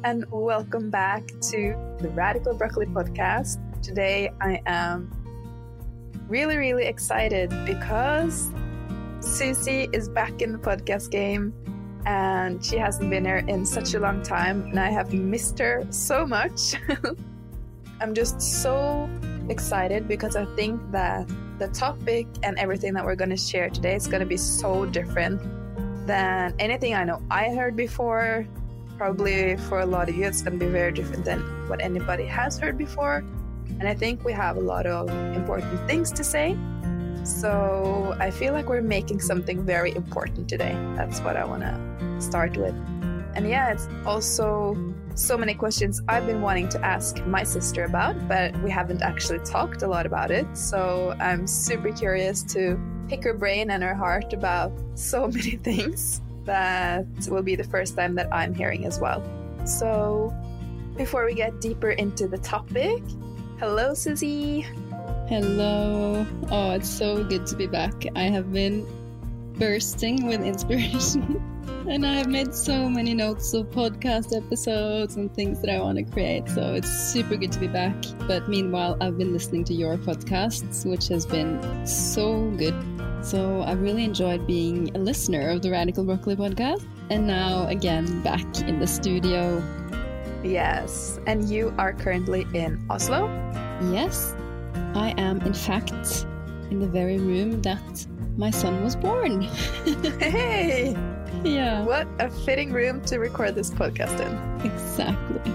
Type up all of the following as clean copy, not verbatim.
and welcome back to the Radical Broccoli Podcast. Today I am really excited because Susie is back in the podcast game and she hasn't been here in such a long time and I have missed her so much. I'm just so excited because I think that the topic and everything that we're going to share today is going to be so different than anything I know I heard before. Probably for a lot of you, it's going to be very different than what anybody has heard before. And I think we have a lot of important things to say. So I feel like we're making something very important today. That's what I want to start with. And yeah, it's also so many questions I've been wanting to ask my sister about, but we haven't actually talked a lot about it. So I'm super curious to pick her brain and her heart about so many things that will be the first time that I'm hearing as well. So before we get deeper into the topic, hello, Susie. Hello. Oh, it's so good to be back. I have been bursting with inspiration and I have made so many notes of podcast episodes and things that I want to create. So it's super good to be back. But meanwhile, I've been listening to your podcasts, which has been so good. So I've really enjoyed being a listener of the Radical Broccoli Podcast. And now again, back in the studio. Yes. And you are currently in Oslo? Yes. I am, in fact, in the very room that my son was born. Hey! Yeah. What a fitting room to record this podcast in. Exactly.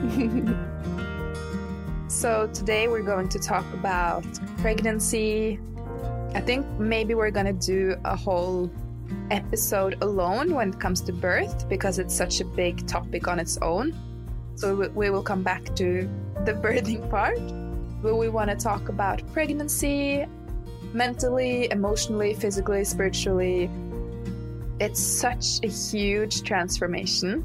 So today we're going to talk about pregnancy. I think maybe we're going to do a whole episode alone when it comes to birth because it's such a big topic on its own. So we will come back to the birthing part. But we want to talk about pregnancy, mentally, emotionally, physically, spiritually. It's such a huge transformation.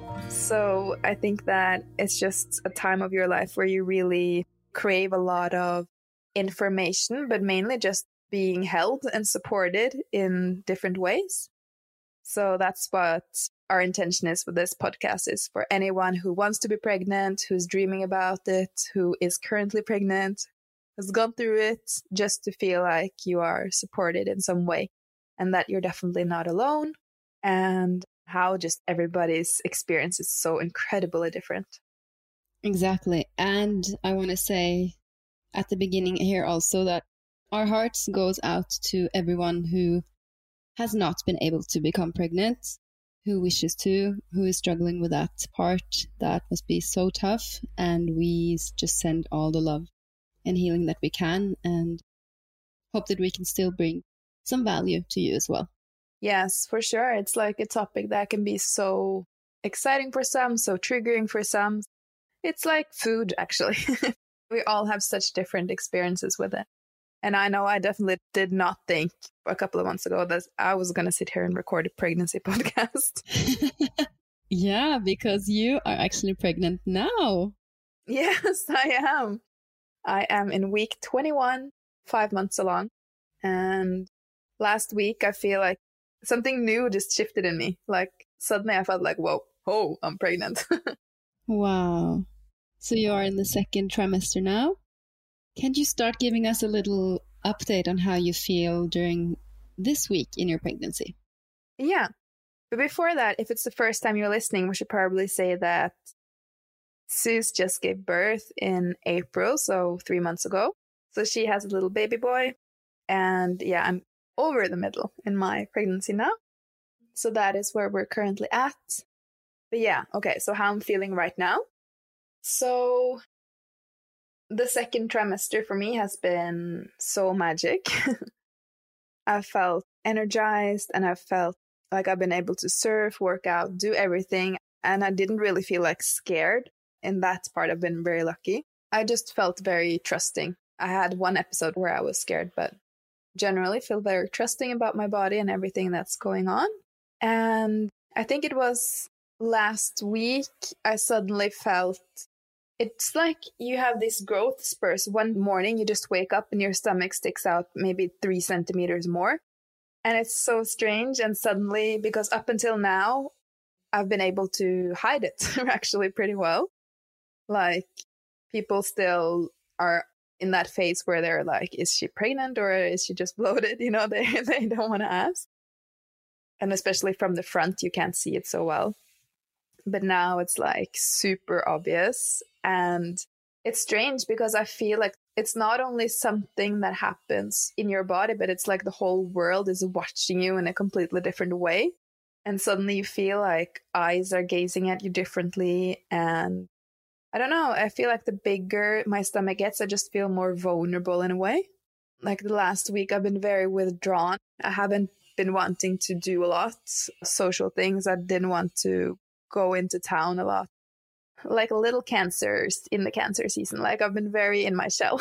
So I think that it's just a time of your life where you really crave a lot of information, but mainly just being held and supported in different ways. So that's what our intention is with this podcast, is for anyone who wants to be pregnant, who's dreaming about it, who is currently pregnant, has gone through it, just to feel like you are supported in some way and that you're definitely not alone, and how just everybody's experience is so incredibly different. Exactly. And I want to say at the beginning here also that our hearts goes out to everyone who has not been able to become pregnant, who wishes to, who is struggling with that part. That must be so tough. And we just send all the love and healing that we can and hope that we can still bring some value to you as well. Yes, for sure. It's like a topic that can be so exciting for some, so triggering for some. It's like food, actually. We all have such different experiences with it. And I know I definitely did not think a couple of months ago that I was going to sit here and record a pregnancy podcast. Yeah, because you are actually pregnant now. Yes, I am. I am in week 21, 5 months along. And last week, I feel like something new just shifted in me. Like suddenly I felt like, whoa, I'm pregnant. Wow. So you are in the second trimester now? Can you start giving us a little update on how you feel during this week in your pregnancy? Yeah. But before that, if it's the first time you're listening, we should probably say that Suze just gave birth in April, so 3 months ago. So she has a little baby boy. And yeah, I'm over the middle in my pregnancy now. So that is where we're currently at. But yeah, okay, so how I'm feeling right now. So the second trimester for me has been so magic. I felt energized and I felt like I've been able to surf, work out, do everything. And I didn't really feel like scared. In that part, I've been very lucky. I just felt very trusting. I had one episode where I was scared, but generally feel very trusting about my body and everything that's going on. And I think it was last week I suddenly felt it's like you have these growth spurs. One morning you just wake up and your stomach sticks out maybe 3 centimeters more. And it's so strange. And suddenly, because up until now, I've been able to hide it actually pretty well. Like, people still are in that phase where they're like, is she pregnant or is she just bloated? You know, they don't want to ask. And especially from the front, you can't see it so well. But now it's like super obvious. And it's strange because I feel like it's not only something that happens in your body, but it's like the whole world is watching you in a completely different way. And suddenly you feel like eyes are gazing at you differently. And I don't know, I feel like the bigger my stomach gets, I just feel more vulnerable in a way. Like the last week, I've been very withdrawn. I haven't been wanting to do a lot social things. I didn't want to go into town a lot. Like little cancers in the cancer season. Like I've been very in my shell.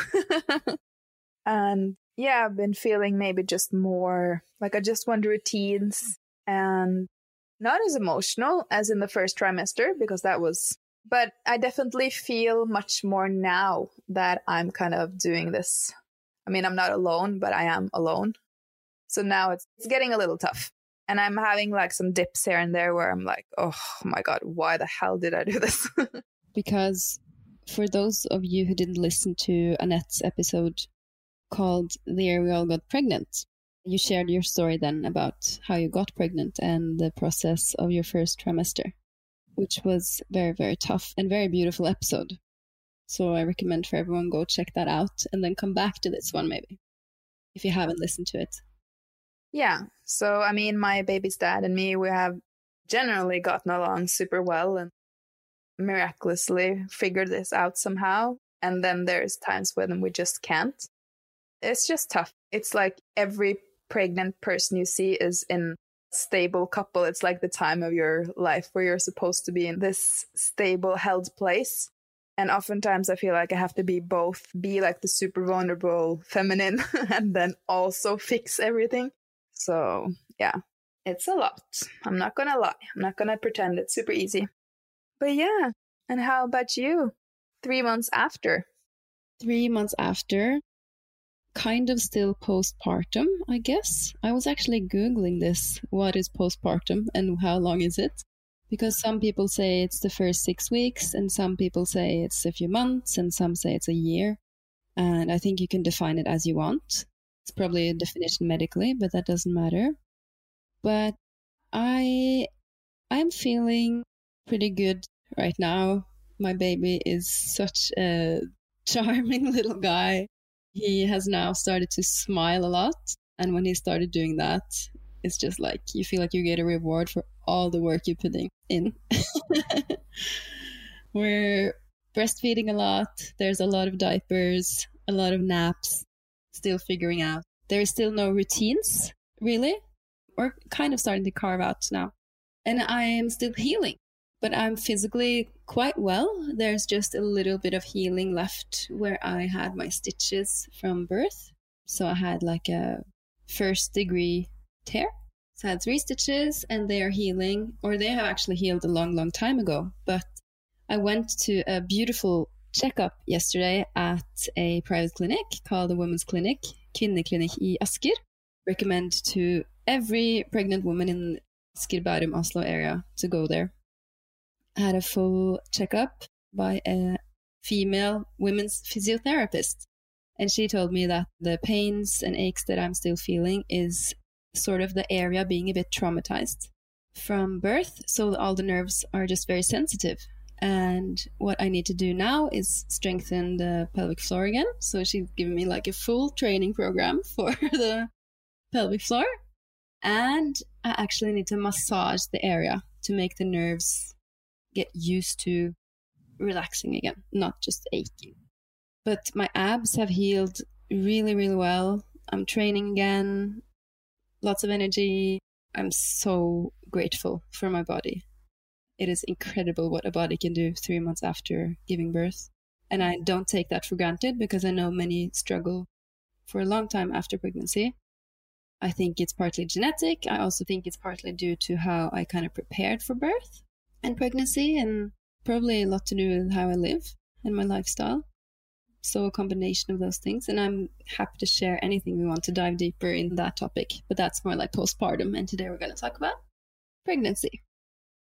And yeah, I've been feeling maybe just more like I just want routines and not as emotional as in the first trimester because that was, but I definitely feel much more now that I'm kind of doing this. I mean, I'm not alone, but I am alone. So now it's getting a little tough. And I'm having like some dips here and there where I'm like, oh my God, why the hell did I do this? Because for those of you who didn't listen to Annette's episode called The Year We All Got Pregnant, you shared your story then about how you got pregnant and the process of your first trimester, which was very, very tough and very beautiful episode. So I recommend for everyone go check that out and then come back to this one maybe, if you haven't listened to it. Yeah. So, I mean, my baby's dad and me, we have generally gotten along super well and miraculously figured this out somehow. And then there's times when we just can't. It's just tough. It's like every pregnant person you see is in a stable couple. It's like the time of your life where you're supposed to be in this stable, held place. And oftentimes I feel like I have to be like the super vulnerable feminine and then also fix everything. So yeah, it's a lot. I'm not going to lie. I'm not going to pretend it's super easy. But yeah. And how about you? 3 months after? 3 months after, kind of still postpartum, I guess. I was actually Googling this. What is postpartum and how long is it? Because some people say it's the first 6 weeks and some people say it's a few months and some say it's a year. And I think you can define it as you want. It's probably a definition medically, but that doesn't matter. But I'm feeling pretty good right now. My baby is such a charming little guy. He has now started to smile a lot. And when he started doing that, it's just like you feel like you get a reward for all the work you're putting in. We're breastfeeding a lot. There's a lot of diapers, a lot of naps. Still figuring out. There is still no routines, really. We're kind of starting to carve out now. And I am still healing, but I'm physically quite well. There's just a little bit of healing left where I had my stitches from birth. So I had like a 1st degree tear. So I had 3 stitches and they are healing, or they have actually healed a long, long time ago. But I went to a beautiful checkup yesterday at a private clinic called the Women's Clinic, Kvinneklinikk i Asker. Recommend to every pregnant woman in Asker, Bærum, Oslo area to go there. I had a full checkup by a female women's physiotherapist. And she told me that the pains and aches that I'm still feeling is sort of the area being a bit traumatized from birth. So all the nerves are just very sensitive. And what I need to do now is strengthen the pelvic floor again. So she's given me like a full training program for the pelvic floor. And I actually need to massage the area to make the nerves get used to relaxing again, not just aching. But my abs have healed really, really well. I'm training again, lots of energy. I'm so grateful for my body. It is incredible what a body can do 3 months after giving birth. And I don't take that for granted because I know many struggle for a long time after pregnancy. I think it's partly genetic. I also think it's partly due to how I kind of prepared for birth and pregnancy, and probably a lot to do with how I live and my lifestyle. So a combination of those things. And I'm happy to share anything we want to dive deeper in that topic. But that's more like postpartum. And today we're going to talk about pregnancy.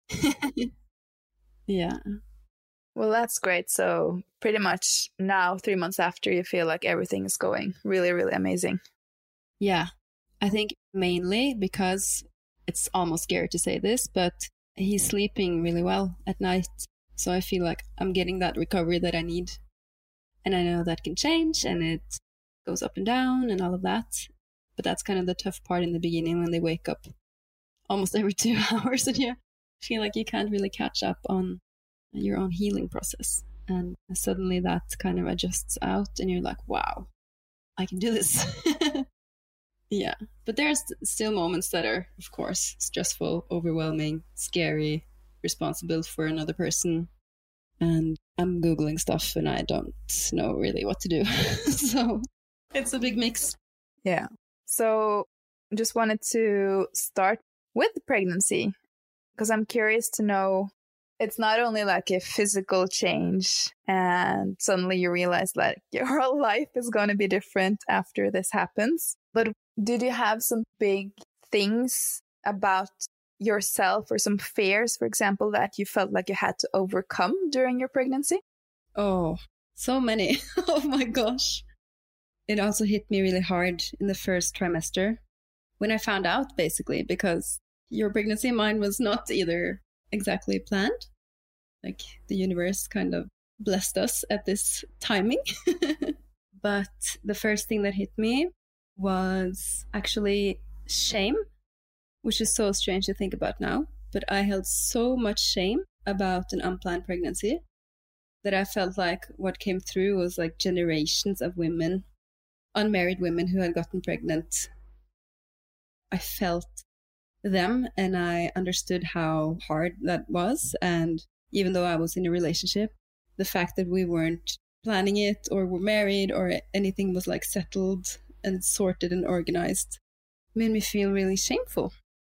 Yeah. Well, that's great. So pretty much now, 3 months after, you feel like everything is going really, really amazing. Yeah. I think mainly because it's almost scary to say this, but he's sleeping really well at night. So I feel like I'm getting that recovery that I need. And I know that can change and it goes up and down and all of that. But that's kind of the tough part in the beginning when they wake up almost every 2 hours and you feel like you can't really catch up on your own healing process. And suddenly that kind of adjusts out and you're like, wow, I can do this. Yeah. But there's still moments that are, of course, stressful, overwhelming, scary, responsible for another person. And I'm Googling stuff and I don't know really what to do. So it's a big mix. Yeah. So just wanted to start with the pregnancy because I'm curious to know, it's not only like a physical change and suddenly you realize that your whole life is going to be different after this happens. But did you have some big things about yourself or some fears, for example, that you felt like you had to overcome during your pregnancy? Oh, so many. Oh my gosh. It also hit me really hard in the first trimester when I found out, basically, because your pregnancy, mine was not either exactly planned. Like the universe kind of blessed us at this timing. But the first thing that hit me was actually shame, which is so strange to think about now. But I held so much shame about an unplanned pregnancy that I felt like what came through was like generations of women, unmarried women who had gotten pregnant. I felt them and I understood how hard that was. And even though I was in a relationship, the fact that we weren't planning it or were married or anything was like settled and sorted and organized made me feel really shameful.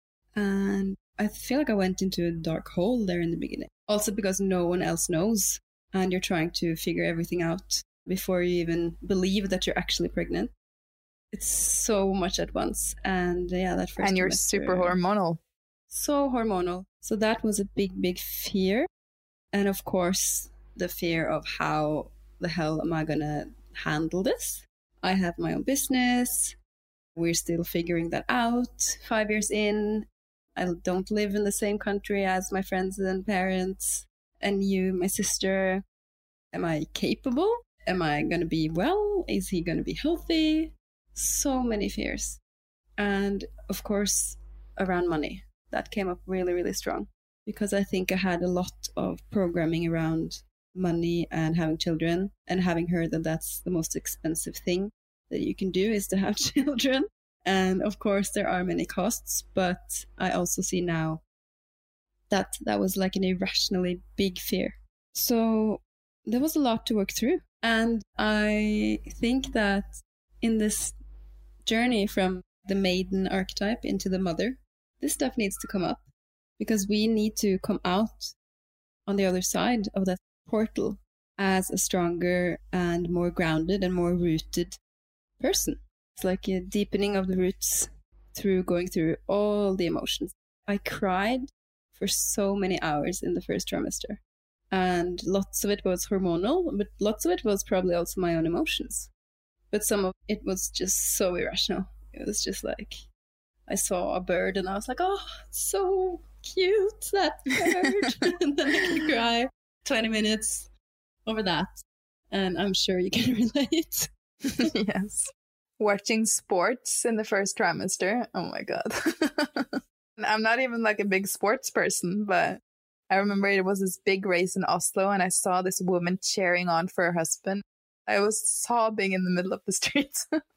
And I feel like I went into a dark hole there in the beginning. Also because no one else knows and you're trying to figure everything out before you even believe that you're actually pregnant. It's so much at once. And yeah, that first And you're trimester, super hormonal. So hormonal. So that was a big, big fear. And of course, the fear of how the hell am I going to handle this? I have my own business. We're still figuring that out 5 years in. I don't live in the same country as my friends and parents. And you, my sister. Am I capable? Am I going to be well? Is he going to be healthy? So many fears. And of course, around money. That came up really, really strong. Because I think I had a lot of programming around money and having children, and having heard that that's the most expensive thing that you can do is to have children. And of course, there are many costs, but I also see now that that was like an irrationally big fear. So there was a lot to work through. And I think that in this journey from the maiden archetype into the mother, this stuff needs to come up because we need to come out on the other side of that portal as a stronger and more grounded and more rooted person. It's like a deepening of the roots through going through all the emotions. I cried for so many hours in the first trimester. And lots of it was hormonal, but lots of it was probably also my own emotions. But some of it was just so irrational. It was just like, I saw a bird and I was like, oh, it's so cute, that bird. And then I could cry 20 minutes over that. And I'm sure you can relate. Yes. Watching sports in the first trimester. Oh my God. I'm not even like a big sports person, but I remember it was this big race in Oslo and I saw this woman cheering on for her husband. I was sobbing in the middle of the street.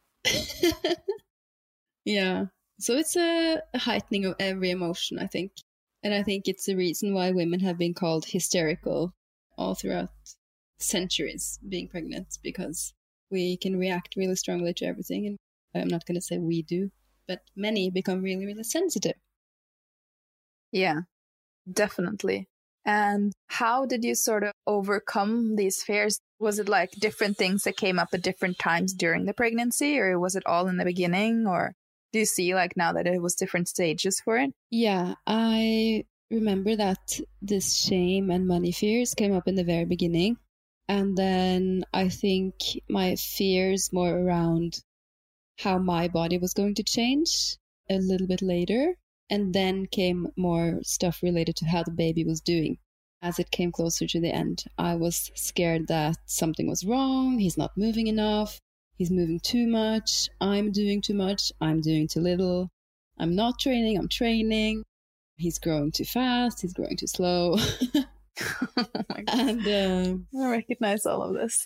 Yeah. So it's a heightening of every emotion, I think. And I think it's the reason why women have been called hysterical all throughout centuries being pregnant, because we can react really strongly to everything. And I'm not going to say we do, but many become really, really sensitive. Yeah, definitely. And how did you sort of overcome these fears? Was it like different things that came up at different times during the pregnancy, or was it all in the beginning? Or do you see like now that it was different stages for it? Yeah, I remember that this shame and money fears came up in the very beginning. And then I think my fears more around how my body was going to change a little bit later. And then came more stuff related to how the baby was doing. As it came closer to the end, I was scared that something was wrong. He's not moving enough. He's moving too much. I'm doing too much. I'm doing too little. I'm not training. I'm training. He's growing too fast. He's growing too slow. Oh my God. And I recognize all of this.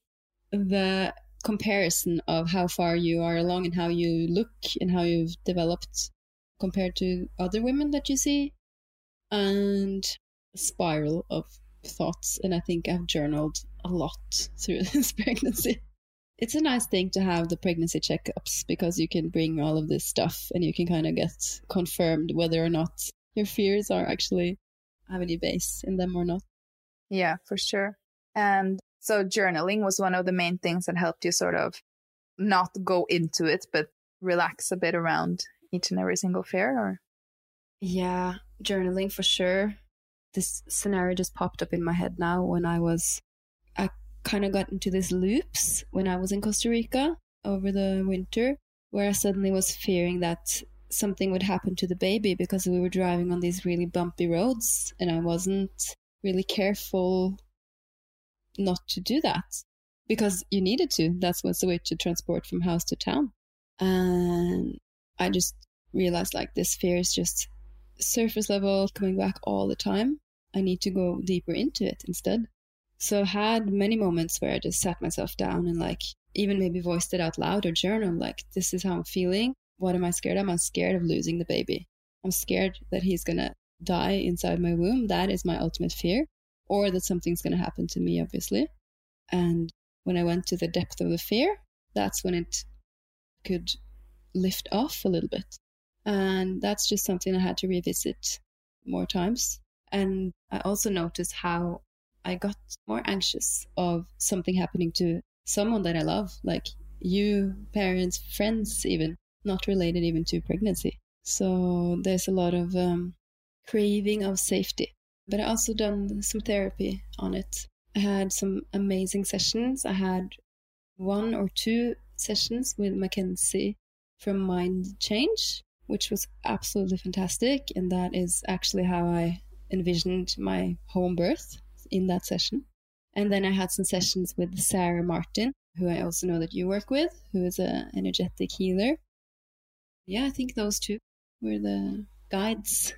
the comparison of how far you are along and how you look and how you've developed compared to other women that you see, and a spiral of thoughts. And I think I've journaled a lot through this pregnancy. It's a nice thing to have the pregnancy checkups because you can bring all of this stuff and you can kind of get confirmed whether or not your fears are actually have any base in them or not. Yeah, for sure. And so journaling was one of the main things that helped you sort of not go into it, but relax a bit around each and every single fear, or? Yeah, journaling for sure. This scenario just popped up in my head now when I kind of got into these loops when I was in Costa Rica over the winter, where I suddenly was fearing that something would happen to the baby because we were driving on these really bumpy roads and I wasn't really careful not to do that because you needed to. That's what's the way to transport from house to town. And I just realized like this fear is just surface level coming back all the time. I need to go deeper into it instead. So I had many moments where I just sat myself down and like even maybe voiced it out loud or journal like, this is how I'm feeling. What am I scared of? I'm scared of losing the baby. I'm scared that he's going to die inside my womb. That is my ultimate fear. Or that something's going to happen to me, obviously. And when I went to the depth of the fear, that's when it could lift off a little bit. And that's just something I had to revisit more times. And I also noticed how I got more anxious of something happening to someone that I love, like you, parents, friends even, not related even to pregnancy. So there's a lot of craving of safety. But I also done some therapy on it. I had some amazing sessions. I had 1 or 2 sessions with Mackenzie from Mind Change, which was absolutely fantastic. And that is actually how I envisioned my home birth in that session. And then I had some sessions with Sarah Martin, who I also know that you work with, who is an energetic healer. Yeah, I think those 2 were the guides.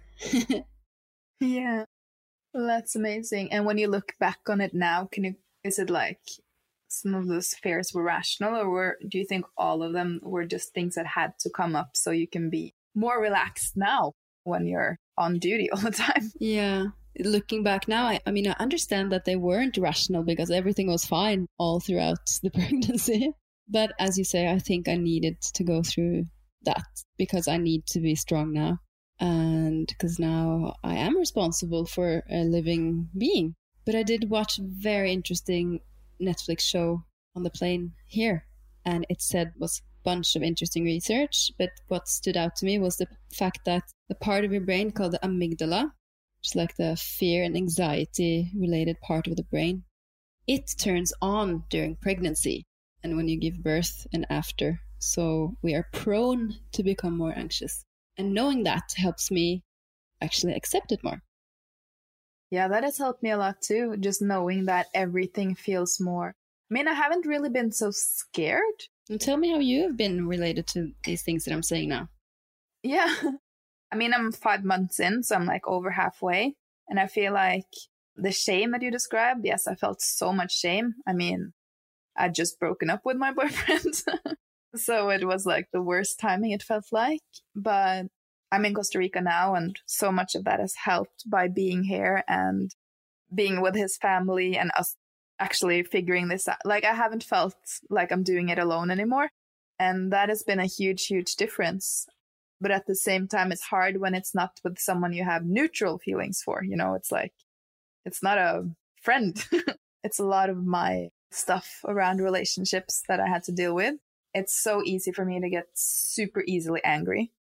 Yeah, well, that's amazing. And when you look back on it now, is it like some of those fears were rational, or do you think all of them were just things that had to come up so you can be more relaxed now when you're on duty all the time? Yeah. Looking back now, I mean, I understand that they weren't rational because everything was fine all throughout the pregnancy. But as you say, I think I needed to go through that because I need to be strong now. And because now I am responsible for a living being. But I did watch a very interesting Netflix show on the plane here. And it said was a bunch of interesting research. But what stood out to me was the fact that the part of your brain called the amygdala, which is like the fear and anxiety related part of the brain, it turns on during pregnancy and when you give birth and after. So we are prone to become more anxious. And knowing that helps me actually accept it more. Yeah, that has helped me a lot too. Just knowing that everything feels more. I mean, I haven't really been so scared. And tell me how you have been related to these things that I'm saying now. Yeah. I mean, I'm 5 months in, so I'm like over halfway. And I feel like the shame that you described, yes, I felt so much shame. I mean, I'd just broken up with my boyfriend. So it was like the worst timing, it felt like. But I'm in Costa Rica now, and so much of that has helped by being here and being with his family and us actually figuring this out. Like, I haven't felt like I'm doing it alone anymore. And that has been a huge, huge difference. But at the same time, it's hard when it's not with someone you have neutral feelings for. You know, it's like, it's not a friend. It's a lot of my stuff around relationships that I had to deal with. It's so easy for me to get super easily angry.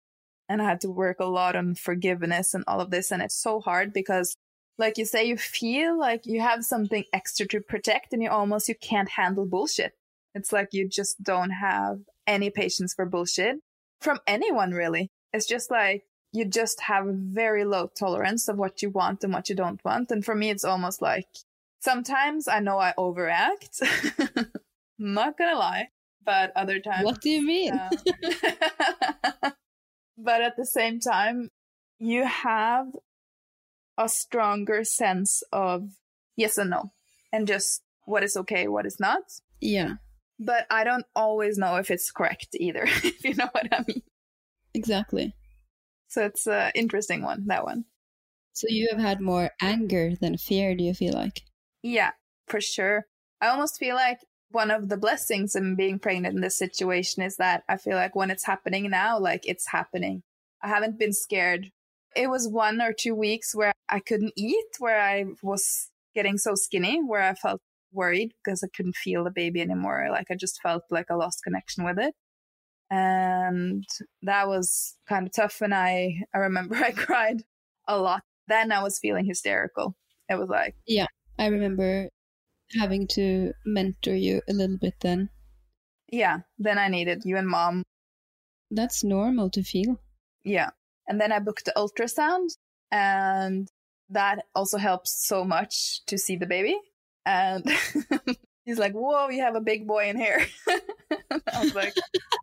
And I had to work a lot on forgiveness and all of this. And it's so hard because, like you say, you feel like you have something extra to protect and you can't handle bullshit. It's like you just don't have any patience for bullshit from anyone, really. It's just like you just have a very low tolerance of what you want and what you don't want. And for me, it's almost like sometimes I know I overact. I'm not gonna lie. But other times... What do you mean? But at the same time, you have a stronger sense of yes and no, and just what is okay, what is not. Yeah. But I don't always know if it's correct either, if you know what I mean. Exactly. So it's an interesting one, that one. So you have had more anger than fear, do you feel like? Yeah, for sure. I almost feel like one of the blessings in being pregnant in this situation is that I feel like when it's happening now, like it's happening. I haven't been scared. It was 1 or 2 weeks where I couldn't eat, where I was getting so skinny, where I felt worried because I couldn't feel the baby anymore. Like I just felt like I lost connection with it. And that was kind of tough. And I remember I cried a lot. Then I was feeling hysterical. It was like... Yeah, I remember having to mentor you a little bit then. Yeah, then I needed you and Mom. That's normal to feel. Yeah. And then I booked the ultrasound, and that also helps so much to see the baby. And he's like, whoa, you have a big boy in here. I was like,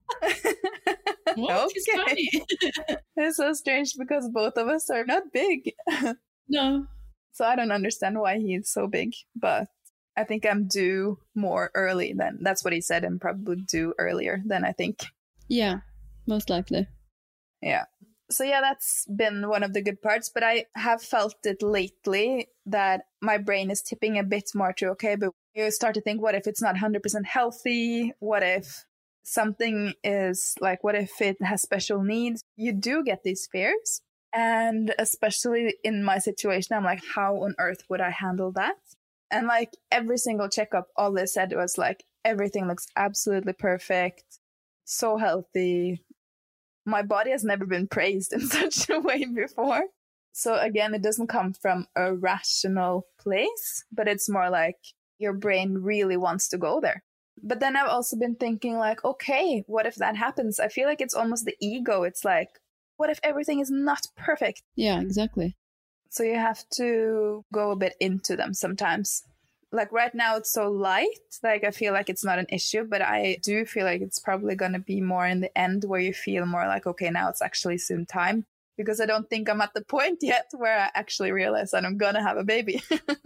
what? Okay. It's so strange because both of us are not big. No. So I don't understand why he's so big, but I think I'm due more early than, that's what he said, and probably due earlier than I think. Yeah, most likely. Yeah. So yeah, that's been one of the good parts, but I have felt it lately that my brain is tipping a bit more to, okay, but you start to think, what if it's not 100% healthy? What if something is like, what if it has special needs? You do get these fears. And especially in my situation, I'm like, how on earth would I handle that? And like every single checkup, all they said was like, everything looks absolutely perfect, so healthy. My body has never been praised in such a way before. So again, it doesn't come from a rational place, but it's more like your brain really wants to go there. But then I've also been thinking like, okay, what if that happens? I feel like it's almost the ego. It's like, what if everything is not perfect? Yeah, exactly. So you have to go a bit into them sometimes. Like right now it's so light, like I feel like it's not an issue, but I do feel like it's probably going to be more in the end where you feel more like, okay, now it's actually soon time, because I don't think I'm at the point yet where I actually realize that I'm going to have a baby.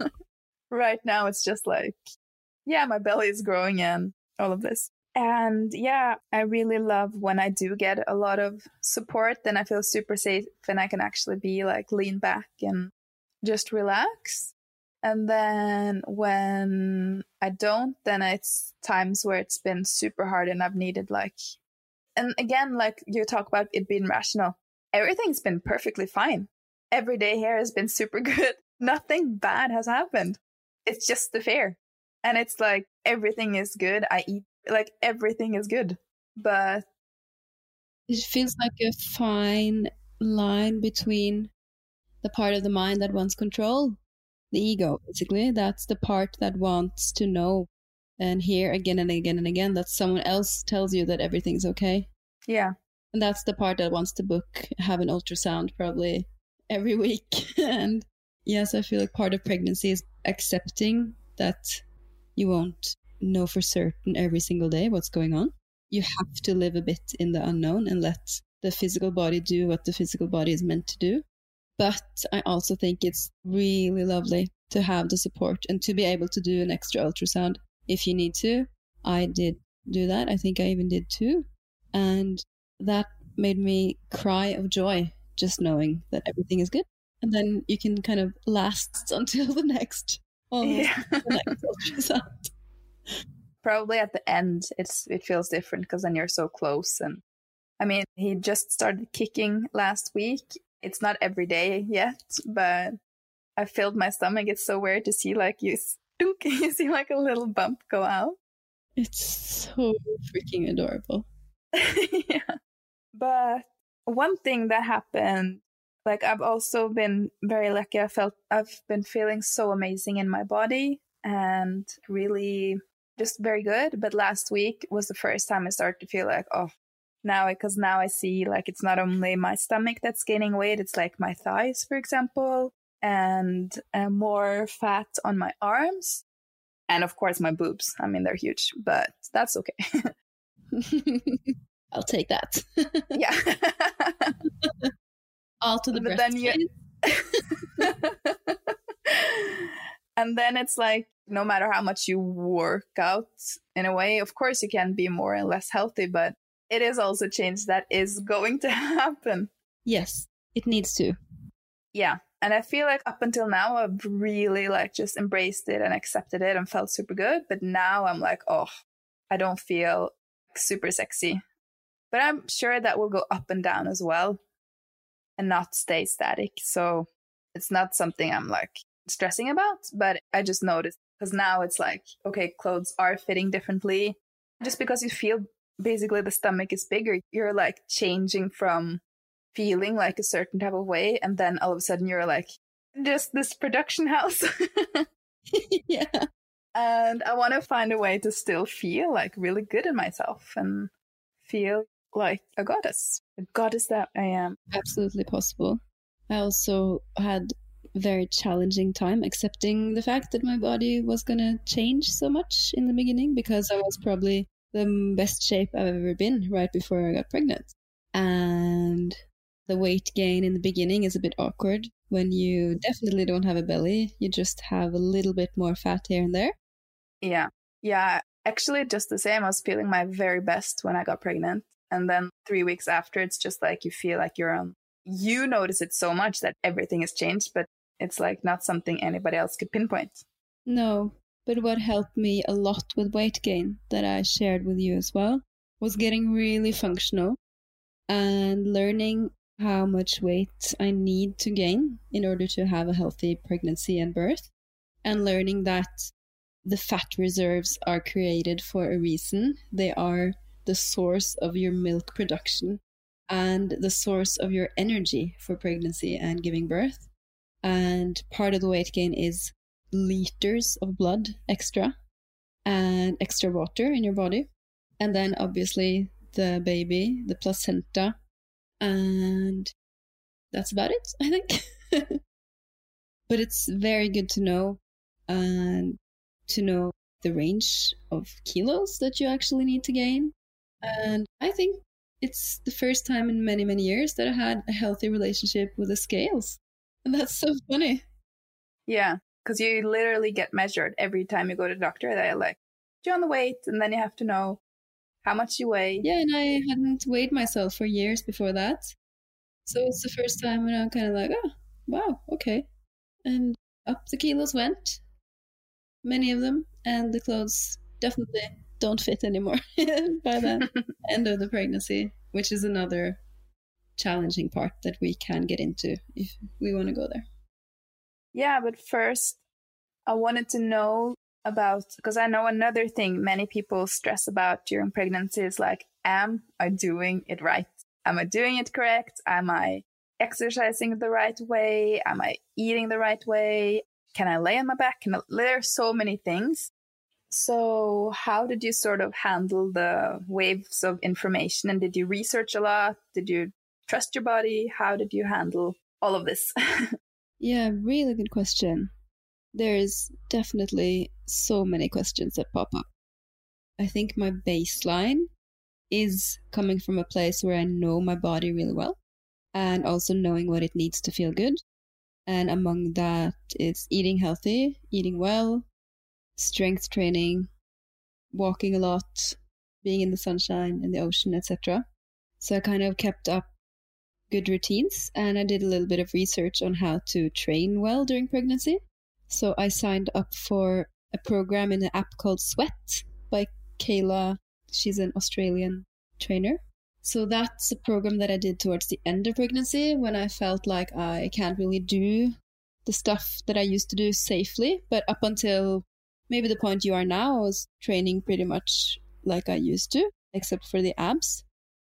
Right now it's just like, yeah, my belly is growing and all of this. And yeah, I really love when I do get a lot of support, then I feel super safe and I can actually be like lean back and just relax. And then when I don't, then it's times where it's been super hard and I've needed like, and again, like you talk about it being rational, everything's been perfectly fine. Every day here has been super good. Nothing bad has happened. It's just the fear. And it's like, everything is good. I eat, like everything is good. But it feels like a fine line between the part of the mind that wants control, the ego, basically. That's the part that wants to know and hear again and again and again that someone else tells you that everything's okay. Yeah. And that's the part that wants to have an ultrasound probably every week. And yes, I feel like part of pregnancy is accepting that you won't know for certain every single day what's going on. You have to live a bit in the unknown and let the physical body do what the physical body is meant to do. But I also think it's really lovely to have the support and to be able to do an extra ultrasound if you need to. I did do that. I think I even did 2. And that made me cry of joy, just knowing that everything is good. And then you can kind of last until the next, the next ultrasound. Probably at the end, it feels different because then you're so close. And I mean, he just started kicking last week. It's not every day yet, but I filled my stomach. It's so weird to see like you see like a little bump go out. It's so freaking adorable. Yeah. But one thing that happened, like I've also been very lucky. I've been feeling so amazing in my body and really just very good. But last week was the first time I started to feel like, because now I see like it's not only my stomach that's gaining weight, it's like my thighs, for example, and more fat on my arms. And of course my boobs. I mean, they're huge, but that's okay. I'll take that. Yeah. All to the breast. And then it's like, no matter how much you work out, in a way, of course you can be more and less healthy, but it is also change that is going to happen. Yes, it needs to. Yeah. And I feel like up until now, I've really like just embraced it and accepted it and felt super good. But now I'm like, I don't feel super sexy. But I'm sure that will go up and down as well and not stay static. So it's not something I'm like stressing about, but I just noticed because now it's like, okay, clothes are fitting differently. Just because you feel basically the stomach is bigger, you're like changing from feeling like a certain type of way, and then all of a sudden you're like just this production house. Yeah. And I want to find a way to still feel like really good in myself and feel like a goddess that I am. Absolutely possible. I also had a very challenging time accepting the fact that my body was going to change so much in the beginning, because I was probably the best shape I've ever been right before I got pregnant. And the weight gain in the beginning is a bit awkward when you definitely don't have a belly. You just have a little bit more fat here and there. Yeah. Yeah. Actually, just the same. I was feeling my very best when I got pregnant. And then 3 weeks after, it's just like you feel like you notice it so much that everything has changed, but it's like not something anybody else could pinpoint. No, but what helped me a lot with weight gain that I shared with you as well was getting really functional and learning how much weight I need to gain in order to have a healthy pregnancy and birth, and learning that the fat reserves are created for a reason. They are the source of your milk production and the source of your energy for pregnancy and giving birth. And part of the weight gain is liters of blood extra and extra water in your body. And then obviously the baby, the placenta, and that's about it, I think. But it's very good to know, and to know the range of kilos that you actually need to gain. And I think it's the first time in many, many years that I had a healthy relationship with the scales. And that's so funny. Yeah, because you literally get measured every time you go to the doctor. They're like, you're on the weight, and then you have to know how much you weigh. Yeah, and I hadn't weighed myself for years before that. So it's the first time when I'm kind of like, oh, wow, okay. And up the kilos went, many of them, and the clothes definitely don't fit anymore by the end of the pregnancy, which is another challenging part that we can get into if we want to go there. Yeah, but first, I wanted to know about, because I know another thing many people stress about during pregnancy is like, am I doing it right? Am I doing it correct? Am I exercising the right way? Am I eating the right way? Can I lay on my back? There are so many things. So how did you sort of handle the waves of information? And did you research a lot? Did you trust your body? How did you handle all of this? Yeah, really good question. There's definitely so many questions that pop up. I think my baseline is coming from a place where I know my body really well, and also knowing what it needs to feel good. And among that, it's eating healthy, eating well, strength training, walking a lot, being in the sunshine, in the ocean, etc. So I kind of kept up good routines, and I did a little bit of research on how to train well during pregnancy. So I signed up for a program in an app called Sweat by Kayla. She's an Australian trainer. So that's a program that I did towards the end of pregnancy, when I felt like I can't really do the stuff that I used to do safely. But up until maybe the point you are now, I was training pretty much like I used to, except for the abs.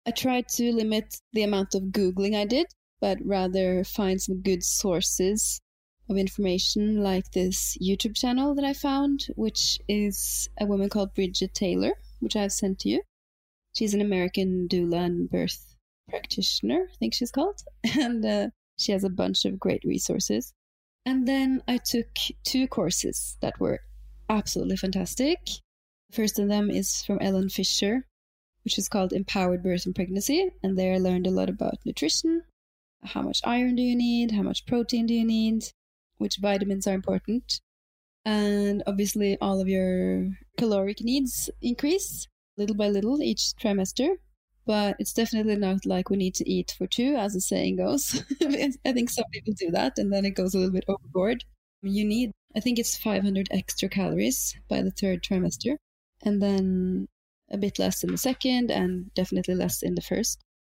I tried to limit the amount of Googling I did, but rather find some good sources of information, like this YouTube channel that I found, which is a woman called Bridget Taylor, which I have sent to you. She's an American doula and birth practitioner, I think she's called, and she has a bunch of great resources. And then I took 2 courses that were absolutely fantastic. The first of them is from Ellen Fisher, which is called Empowered Birth and Pregnancy, and there I learned a lot about nutrition. How much iron do you need? How much protein do you need? Which vitamins are important? And obviously all of your caloric needs increase little by little each trimester. But it's definitely not like we need to eat for 2, as the saying goes. I think some people do that, and then it goes a little bit overboard. You need, I think it's 500 extra calories by the 3rd trimester, and then a bit less in the 2nd, and definitely less in the 1st.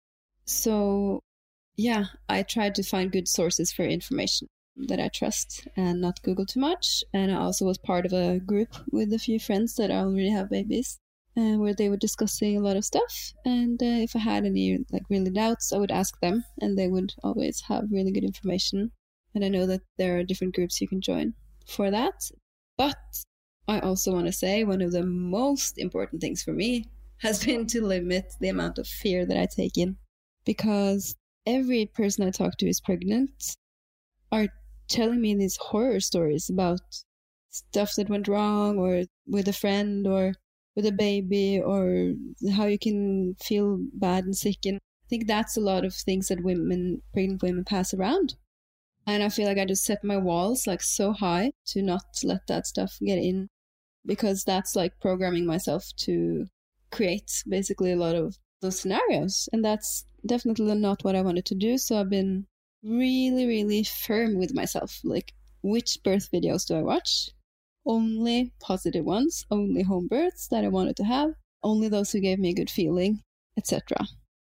So, yeah, I tried to find good sources for information that I trust and not Google too much. And I also was part of a group with a few friends that already have babies, where they were discussing a lot of stuff. And if I had any really doubts, I would ask them, and they would always have really good information. And I know that there are different groups you can join for that. But I also want to say one of the most important things for me has been to limit the amount of fear that I take in, because every person I talk to who's pregnant are telling me these horror stories about stuff that went wrong, or with a friend, or with a baby, or how you can feel bad and sick. And I think that's a lot of things that pregnant women pass around. And I feel like I just set my walls so high to not let that stuff get in, because that's programming myself to create basically a lot of those scenarios. And that's definitely not what I wanted to do. So I've been really, really firm with myself. Which birth videos do I watch? Only positive ones, only home births that I wanted to have, only those who gave me a good feeling, etc.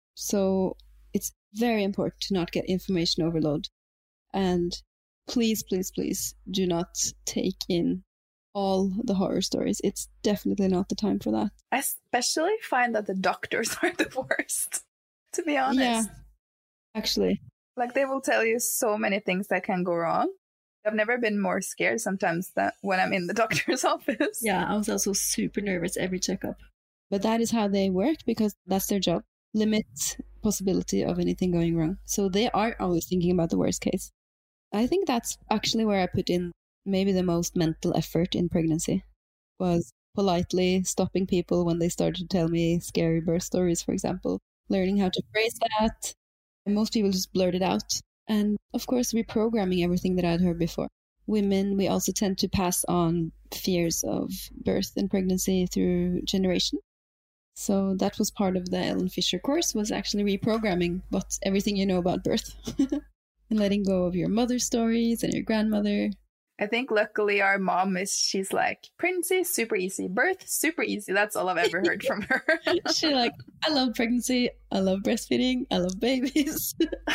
So it's very important to not get information overload. And please, please, please do not take in all the horror stories. It's definitely not the time for that. I especially find that the doctors are the worst, to be honest. Yeah, actually. They will tell you so many things that can go wrong. I've never been more scared sometimes than when I'm in the doctor's office. Yeah, I was also super nervous every checkup. But that is how they work, because that's their job. Limit possibility of anything going wrong. So they are always thinking about the worst case. I think that's actually where I put in maybe the most mental effort in pregnancy, was politely stopping people when they started to tell me scary birth stories, for example. Learning how to phrase that. And most people just blurt it out. And of course, reprogramming everything that I'd heard before. Women, we also tend to pass on fears of birth and pregnancy through generation. So that was part of the Ellen Fisher course, was actually reprogramming everything you know about birth. And letting go of your mother's stories and your grandmother. I think luckily our mom she's pregnancy, super easy. Birth, super easy. That's all I've ever heard from her. She's I love pregnancy. I love breastfeeding. I love babies.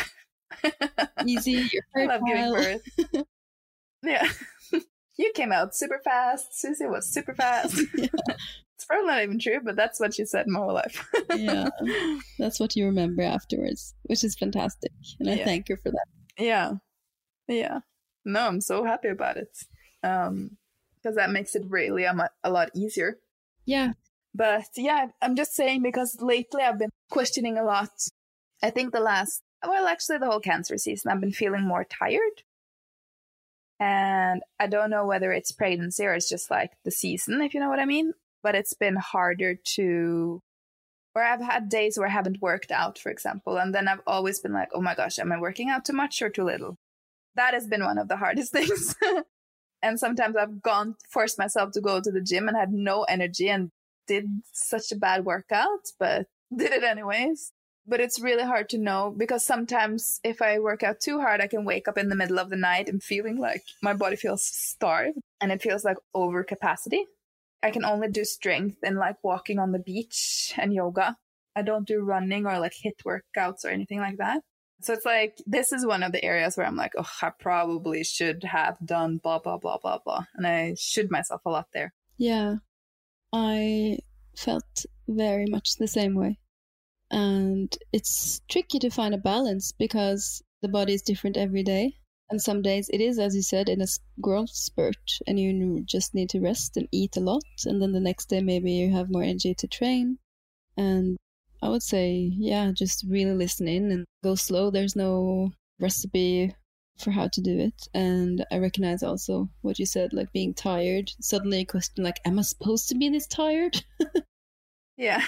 Easy, you're fertile. I love giving birth. Yeah. You came out super fast. Susie was super fast. Yeah. It's probably not even true, but that's what she said my whole life. Yeah. That's what you remember afterwards, which is fantastic. And I thank her for that. Yeah. Yeah. No, I'm so happy about it. Because that makes it really a lot easier. Yeah. But yeah, I'm just saying, because lately I've been questioning a lot. I think the whole cancer season, I've been feeling more tired. And I don't know whether it's pregnancy or it's just the season, if you know what I mean. But it's been harder or I've had days where I haven't worked out, for example. And then I've always been oh my gosh, am I working out too much or too little? That has been one of the hardest things. And sometimes I've forced myself to go to the gym and had no energy and did such a bad workout, but did it anyways. But it's really hard to know, because sometimes if I work out too hard, I can wake up in the middle of the night and feeling my body feels starved and it feels like overcapacity. I can only do strength and walking on the beach and yoga. I don't do running or HIIT workouts or anything like that. So it's this is one of the areas where I'm I probably should have done blah, blah, blah, blah, blah. And I should myself a lot there. Yeah, I felt very much the same way. And it's tricky to find a balance because the body is different every day. And some days it is, as you said, in a growth spurt and you just need to rest and eat a lot. And then the next day, maybe you have more energy to train. And I would say, yeah, just really listen in and go slow. There's no recipe for how to do it. And I recognize also what you said, like being tired. Suddenly a question like, am I supposed to be this tired? Yeah.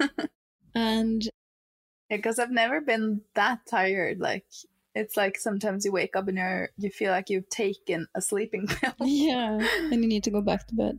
And because I've never been that tired. Like, it's like sometimes you wake up and you feel like you've taken a sleeping pill. Yeah, and you need to go back to bed.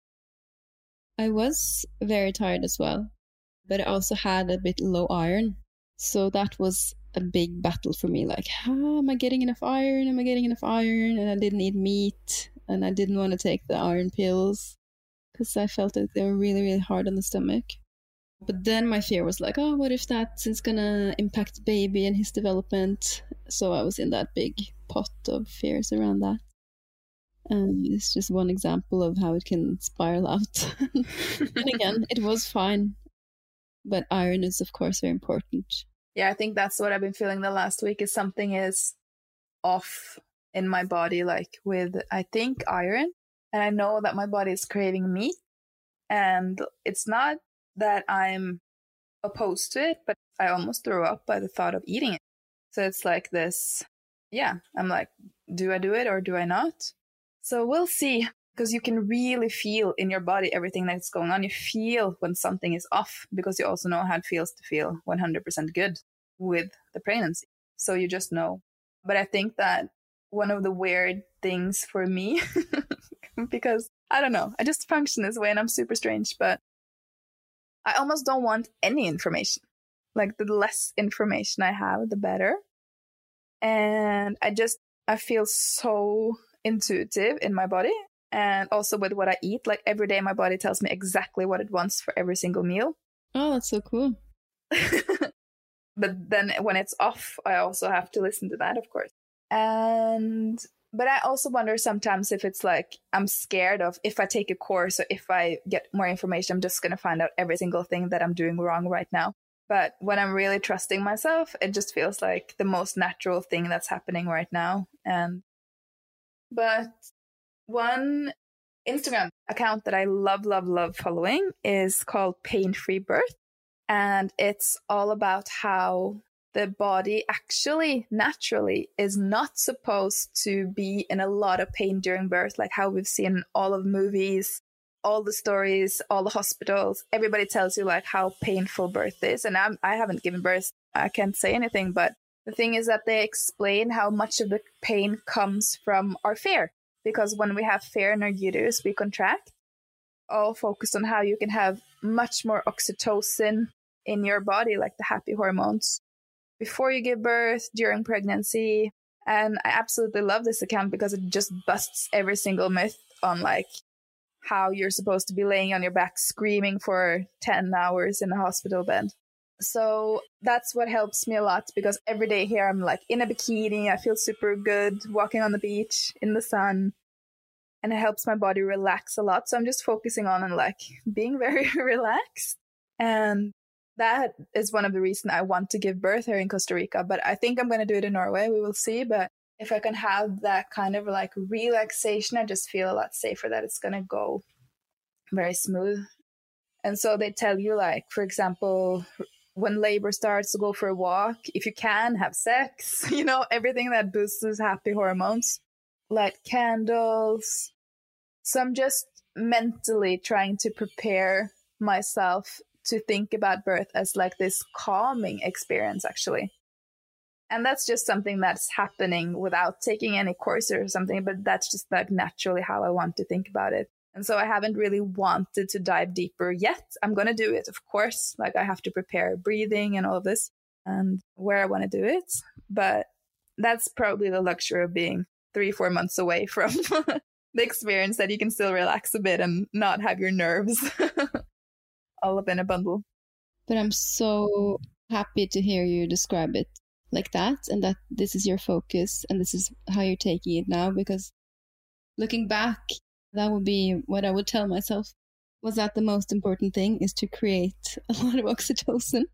I was very tired as well, but I also had a bit low iron. So that was a big battle for me. Like, how am I getting enough iron? Am I getting enough iron? And I didn't eat meat, and I didn't want to take the iron pills because I felt that they were really, really hard on the stomach. But then my fear was like, oh, what if that is going to impact the baby and his development? So I was in that big pot of fears around that. And it's just one example of how it can spiral out. And again, it was fine. But iron is, of course, very important. Yeah, I think that's what I've been feeling the last week is something is off in my body, like with, I think, iron. And I know that my body is craving meat. And it's not that I'm opposed to it, but I almost threw up by the thought of eating it. So it's like this, yeah, I'm like, do I do it or do I not? So we'll see, because you can really feel in your body everything that's going on. You feel when something is off because you also know how it feels to feel 100% good with the pregnancy. So you just know. But I think that one of the weird things for me, because I don't know, I just function this way and I'm super strange, but I almost don't want any information. Like the less information I have, the better. And I feel so intuitive in my body. And also with what I eat, like every day my body tells me exactly what it wants for every single meal. Oh, that's so cool. But then when it's off, I also have to listen to that, of course. But I also wonder sometimes if it's like I'm scared of if I take a course or if I get more information, I'm just going to find out every single thing that I'm doing wrong right now. But when I'm really trusting myself, it just feels like the most natural thing that's happening right now. But one Instagram account that I love following is called Pain Free Birth. And it's all about how the body actually naturally is not supposed to be in a lot of pain during birth, like how we've seen in all of the movies, all the stories, all the hospitals. Everybody tells you like how painful birth is. And I haven't given birth. I can't say anything. But the thing is that they explain how much of the pain comes from our fear. Because when we have fear in our uterus, we contract. All focused on how you can have much more oxytocin in your body, like the happy hormones, before you give birth, during pregnancy. And I absolutely love this account because it just busts every single myth on like how you're supposed to be laying on your back screaming for 10 hours in a hospital bed. So that's what helps me a lot, because every day here I'm like in a bikini, I feel super good walking on the beach in the sun, and it helps my body relax a lot. So I'm just focusing on like being very relaxed. And that is one of the reasons I want to give birth here in Costa Rica. But I think I'm going to do it in Norway. We will see. But if I can have that kind of like relaxation, I just feel a lot safer that it's going to go very smooth. And so they tell you, like, for example, when labor starts, to go for a walk. If you can, have sex, you know, everything that boosts happy hormones, light candles. So I'm just mentally trying to prepare myself to think about birth as like this calming experience, actually. And that's just something that's happening without taking any course or something, but that's just like naturally how I want to think about it. And so I haven't really wanted to dive deeper yet. I'm going to do it, of course. Like I have to prepare breathing and all of this and where I want to do it. But that's probably the luxury of being 3-4 months away from the experience, that you can still relax a bit and not have your nerves all up in a bundle. But I'm so happy to hear you describe it like that, and that this is your focus and this is how you're taking it now, because looking back, that would be what I would tell myself, was that the most important thing is to create a lot of oxytocin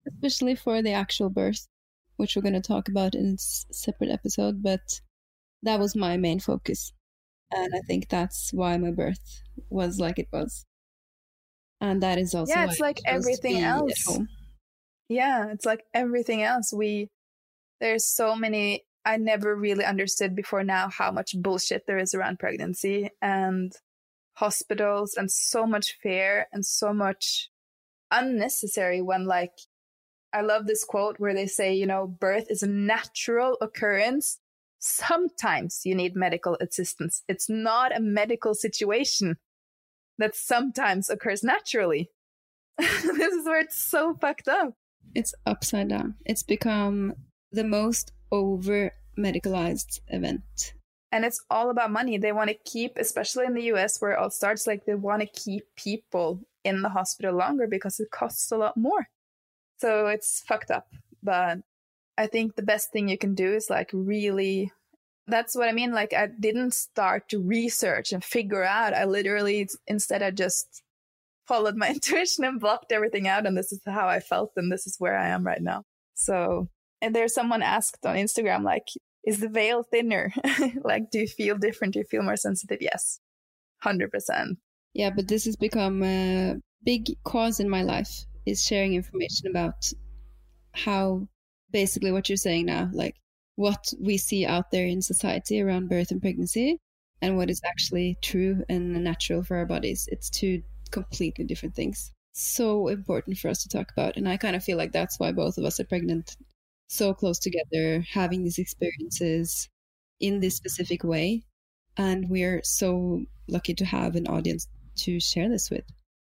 especially for the actual birth, which we're going to talk about in a separate episode, but that was my main focus. And I think that's why my birth was like it was. And that is also yeah, why it's like I chose to everything be else. at home. Yeah, it's like everything else. There's so many, I never really understood before now how much bullshit there is around pregnancy and hospitals and so much fear and so much unnecessary when, like, I love this quote where they say, you know, birth is a natural occurrence. Sometimes you need medical assistance. It's not a medical situation that sometimes occurs naturally. This is where it's so fucked up. It's upside down. It's become the most over medicalized event. And it's all about money. They want to keep, especially in the US where it all starts, like they want to keep people in the hospital longer because it costs a lot more. So it's fucked up. But I think the best thing you can do is like really, that's what I mean. Like I didn't start to research and figure out. I literally, instead I just followed my intuition and blocked everything out. And this is how I felt. And this is where I am right now. So, and there's someone asked on Instagram, like, is the veil thinner? Like, do you feel different? Do you feel more sensitive? Yes, 100%. Yeah, but this has become a big cause in my life, is sharing information about how, basically what you're saying now, like what we see out there in society around birth and pregnancy and what is actually true and natural for our bodies. It's two completely different things. So important for us to talk about. And I kind of feel like that's why both of us are pregnant, so close together, having these experiences in this specific way. And we're so lucky to have an audience to share this with.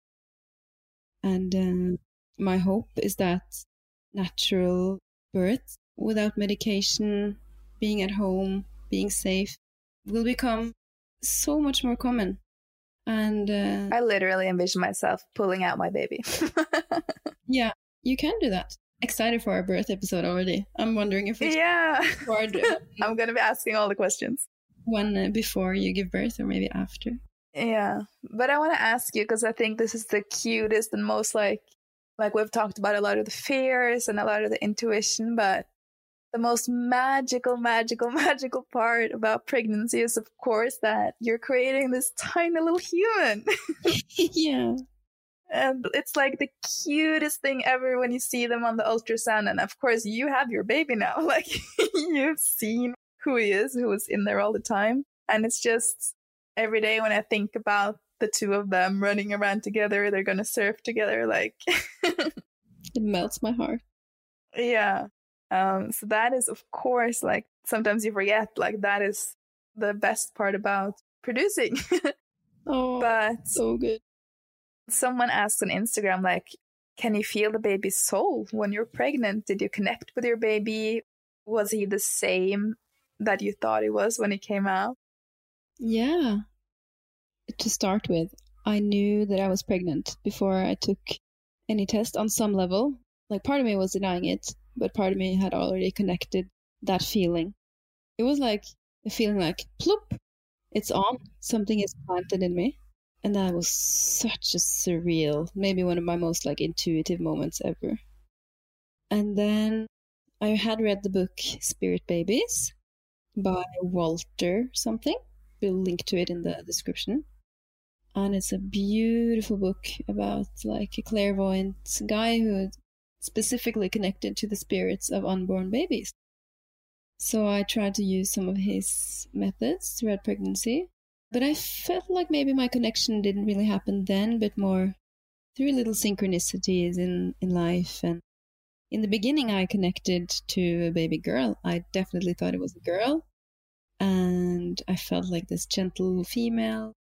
And my hope is that natural birth without medication, being at home, being safe, will become so much more common. And I literally envision myself pulling out my baby. Yeah, you can do that. Excited for our birth episode already. I'm wondering if it's hard. I'm going to be asking all the questions. When before you give birth or maybe after. Yeah, but I want to ask you, because I think this is the cutest and most like we've talked about a lot of the fears and a lot of the intuition, but the most magical part about pregnancy is, of course, that you're creating this tiny little human. Yeah. And it's like the cutest thing ever when you see them on the ultrasound. And of course, you have your baby now. Like, you've seen who he is, who was in there all the time. And it's just every day when I think about the two of them running around together, they're going to surf together. Like, it melts my heart. Yeah. So that is, of course, like, sometimes you forget, like, that is the best part about producing. Oh, but so good. Someone asked on Instagram, like, can you feel the baby's soul when you're pregnant? Did you connect with your baby? Was he the same that you thought he was when he came out? Yeah. To start with, I knew that I was pregnant before I took any test on some level. Like, part of me was denying it, but part of me had already connected that feeling. It was like a feeling like, plop, it's on. Something is planted in me. And that was such a surreal, maybe one of my most like intuitive moments ever. And then I had read the book Spirit Babies by Walter something. We'll link to it in the description. And it's a beautiful book about like a clairvoyant guy who specifically connected to the spirits of unborn babies. So I tried to use some of his methods throughout pregnancy. But I felt like maybe my connection didn't really happen then, but more through little synchronicities in life. And in the beginning, I connected to a baby girl. I definitely thought it was a girl. And I felt like this gentle female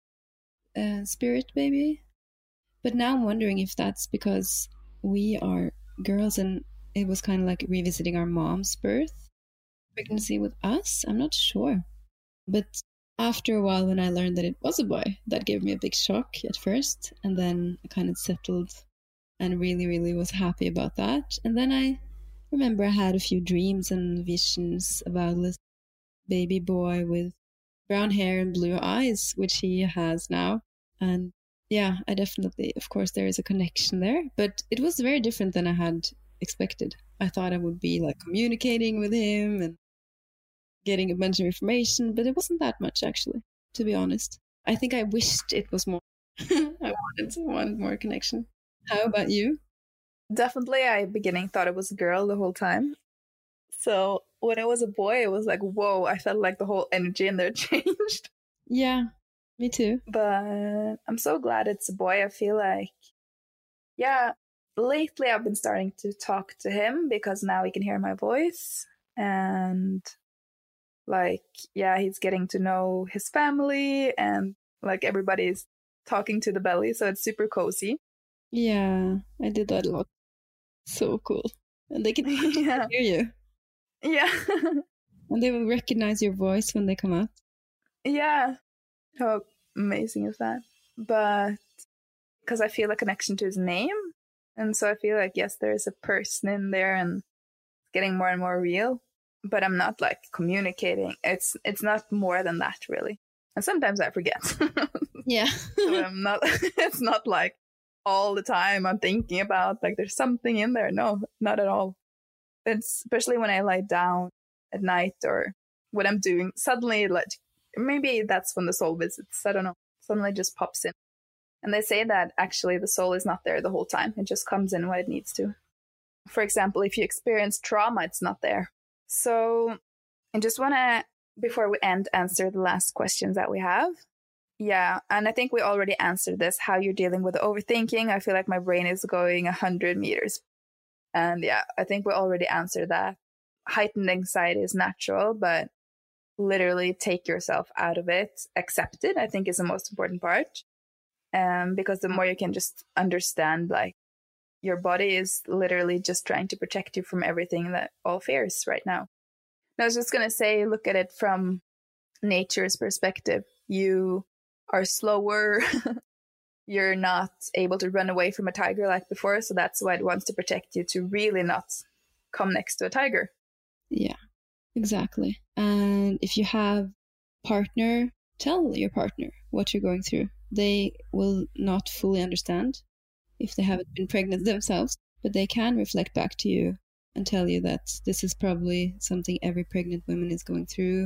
spirit baby. But now I'm wondering if that's because we are girls and it was kind of like revisiting our mom's birth, pregnancy with us. I'm not sure. But after a while, when I learned that it was a boy, that gave me a big shock at first. And then I kind of settled and really, really was happy about that. And then I remember I had a few dreams and visions about this baby boy with brown hair and blue eyes, which he has now. And yeah, I definitely, of course, there is a connection there. But it was very different than I had expected. I thought I would be like communicating with him and getting a bunch of information, but it wasn't that much actually, to be honest. I think I wished it was more. I wanted more connection. How about you? Definitely, I beginning thought it was a girl the whole time. So when it was a boy, it was like, whoa, I felt like the whole energy in there changed. Yeah, me too. But I'm so glad it's a boy. I feel like, yeah, lately I've been starting to talk to him because now he can hear my voice. And like, yeah, he's getting to know his family and like everybody's talking to the belly. So it's super cozy. Yeah, I did that a lot. So cool. And they can hear you. Yeah. And they will recognize your voice when they come out. Yeah. How amazing is that? But because I feel a connection to his name. And so I feel like, yes, there is a person in there and it's getting more and more real. But I'm not like communicating. It's not more than that, really. And sometimes I forget. Yeah. So I'm not, it's not like all the time I'm thinking about like there's something in there. No, not at all. It's especially when I lie down at night or what I'm doing, suddenly like maybe that's when the soul visits. I don't know. Suddenly just pops in. And they say that actually the soul is not there the whole time. It just comes in when it needs to. For example, if you experience trauma, it's not there. So I just want to, before we end, answer the last questions that we have. Yeah, and I think we already answered this, how you're dealing with overthinking. I feel like my brain is going 100 meters. And yeah, I think we already answered that. Heightened anxiety is natural, but literally take yourself out of it. Accept it, I think, is the most important part. Because the more you can just understand, like, your body is literally just trying to protect you from everything that all fears right now. And I was just going to say, look at it from nature's perspective. You are slower. You're not able to run away from a tiger like before. So that's why it wants to protect you, to really not come next to a tiger. Yeah, exactly. And if you have a partner, tell your partner what you're going through. They will not fully understand if they haven't been pregnant themselves, but they can reflect back to you and tell you that this is probably something every pregnant woman is going through,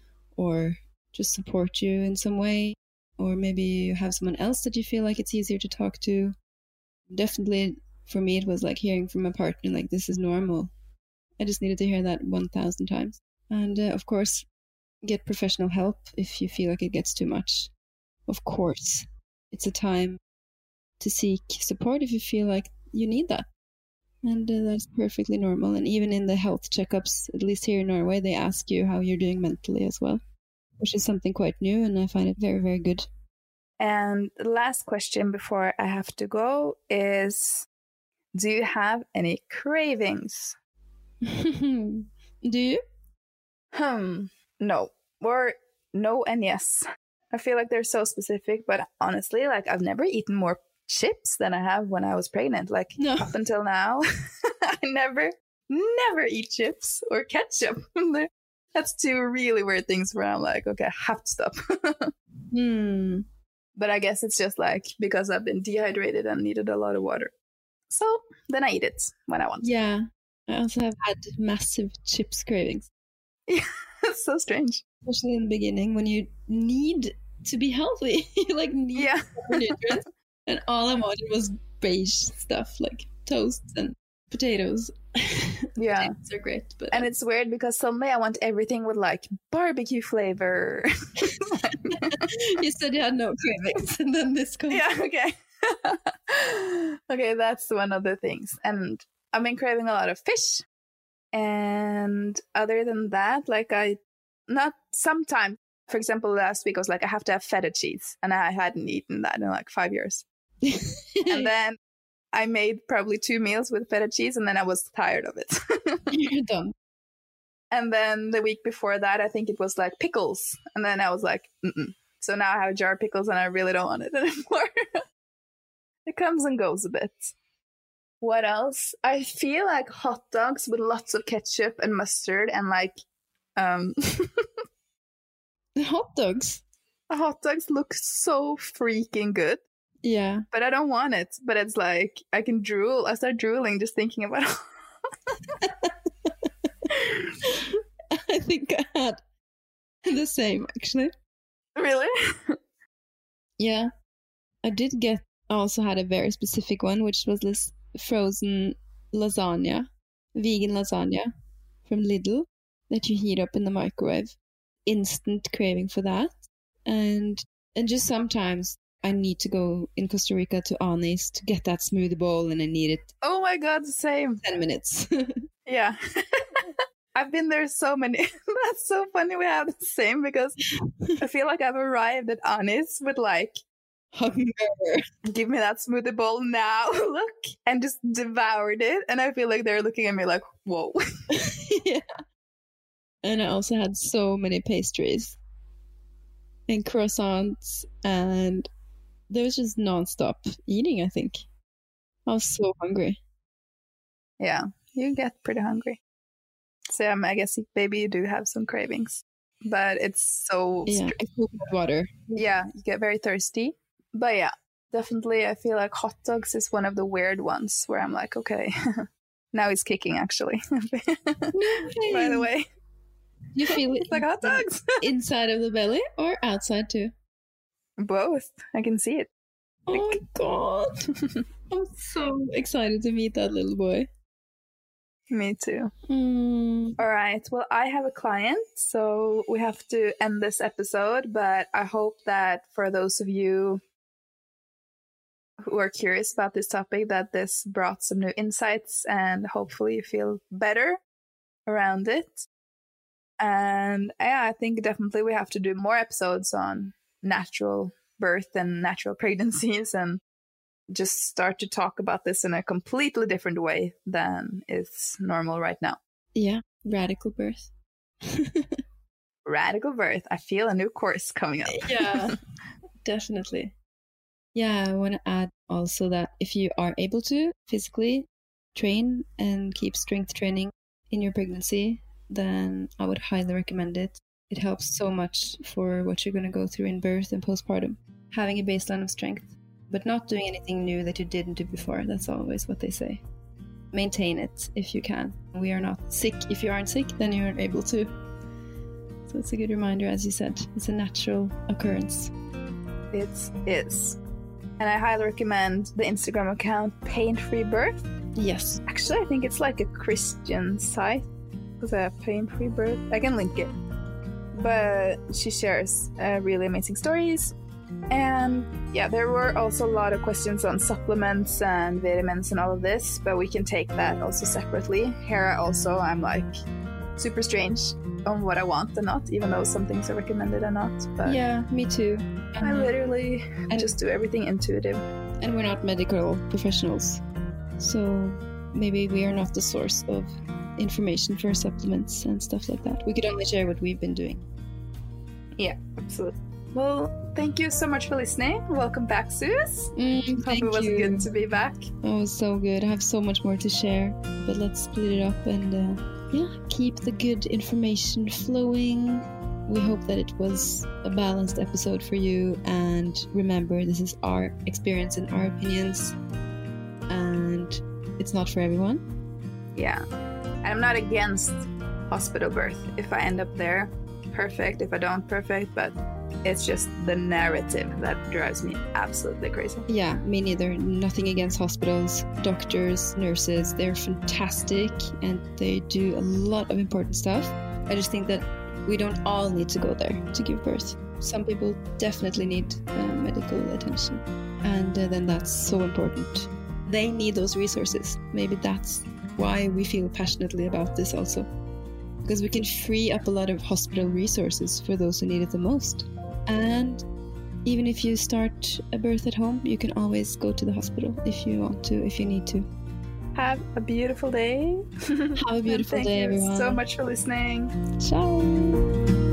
or just support you in some way. Or maybe you have someone else that you feel like it's easier to talk to. Definitely, for me, it was like hearing from a partner, like, this is normal. I just needed to hear that 1,000 times. And of course, get professional help if you feel like it gets too much. Of course, it's a time to seek support if you feel like you need that. And that's perfectly normal. And even in the health checkups, at least here in Norway, they ask you how you're doing mentally as well, which is something quite new, and I find it very, very good. And the last question before I have to go is, do you have any cravings? Do you? No. Or no and yes. I feel like they're so specific, but honestly, like, I've never eaten more chips than I have when I was pregnant. Like, No. Up until now, I never eat chips or ketchup. That's two really weird things where I'm like, okay, I have to stop. But I guess it's just like because I've been dehydrated and needed a lot of water. So then I eat it when I want. Yeah. I also have had massive chips cravings. Yeah, it's so strange. Especially in the beginning when you need to be healthy. You like need nutrients. And all I wanted was beige stuff like toast and potatoes. Yeah. Potatoes are great. But and it's weird because suddenly I want everything with like barbecue flavor. You said you had no cravings and then this comes. Yeah, okay. Okay, that's one of the things. And I've been craving a lot of fish. And other than that, like sometimes, for example, last week I was like, I have to have feta cheese. And I hadn't eaten that in like 5 years. And then I made probably 2 meals with feta cheese and then I was tired of it. You're done. And then the week before that, I think it was like pickles. And then I was like, So now I have a jar of pickles and I really don't want it anymore. It comes and goes a bit. What else? I feel like hot dogs with lots of ketchup and mustard and like... Hot dogs? Hot dogs look so freaking good. Yeah. But I don't want it. But it's like, I can drool. I start drooling just thinking about I think I had the same, actually. Really? Yeah. I also had a very specific one, which was this frozen lasagna, vegan lasagna from Lidl that you heat up in the microwave. Instant craving for that. And just sometimes I need to go in Costa Rica to Anis to get that smoothie bowl, and I need it. Oh my god, same. 10 minutes. Yeah. I've been there so many. That's so funny we have the same, because I feel like I've arrived at Anis with like, hunger. Give me that smoothie bowl now, look, and just devoured it. And I feel like they're looking at me like, whoa. Yeah. And I also had so many pastries and croissants, and there was just non-stop eating, I think. I was so hungry. Yeah, you get pretty hungry. So I guess maybe you do have some cravings, but it's so... Yeah, I cook with water. Yeah, you get very thirsty. But yeah, definitely I feel like hot dogs is one of the weird ones where I'm like, okay, now it's kicking actually. By the way. You feel it it's like hot dogs. Inside of the belly or outside too? Both. I can see it. Oh my god. I'm so excited to meet that little boy. Me too. All right. Well, I have a client, so we have to end this episode, but I hope that for those of you who are curious about this topic, that this brought some new insights, and hopefully you feel better around it. And yeah, I think definitely we have to do more episodes on natural birth and natural pregnancies, and just start to talk about this in a completely different way than is normal right now. Yeah, radical birth. Radical birth. I feel a new course coming up. Yeah, definitely. Yeah, I want to add also that if you are able to physically train and keep strength training in your pregnancy, then I would highly recommend it. It helps so much for what you're going to go through in birth and postpartum. Having a baseline of strength, but not doing anything new that you didn't do before. That's always what they say. Maintain it if you can. We are not sick. If you aren't sick, then you're able to. So it's a good reminder, as you said. It's a natural occurrence. It is. And I highly recommend the Instagram account Pain-Free Birth. Yes. Actually, I think it's like a Christian site. It's a Pain-Free Birth. I can link it. But she shares really amazing stories. And yeah, there were also a lot of questions on supplements and vitamins and all of this, but we can take that also separately. Here also, I'm like super strange on what I want and not, even though some things are recommended and not. But yeah, me too. I literally just do everything intuitive. And we're not medical professionals, so maybe we are not the source of information for supplements and stuff like that. We could only share what we've been doing. Yeah, absolutely. Well, thank you so much for listening. Welcome back, Sus. Hope it was good to be back. Oh, it was so good. I have so much more to share, but let's split it up and keep the good information flowing. We hope that it was a balanced episode for you, and remember, this is our experience and our opinions, and it's not for everyone. Yeah, and I'm not against hospital birth. If I end up there, perfect. If I don't, perfect. But it's just the narrative that drives me absolutely crazy. Yeah, me neither. Nothing against hospitals, doctors, nurses. They're fantastic and they do a lot of important stuff. I just think that we don't all need to go there to give birth. Some people definitely need medical attention. And then that's so important. They need those resources. Maybe that's why we feel passionately about this also. Because we can free up a lot of hospital resources for those who need it the most. And even if you start a birth at home, you can always go to the hospital if you want to, if you need to. Have a beautiful day. Have a beautiful day, everyone. Thank you so much for listening. Ciao.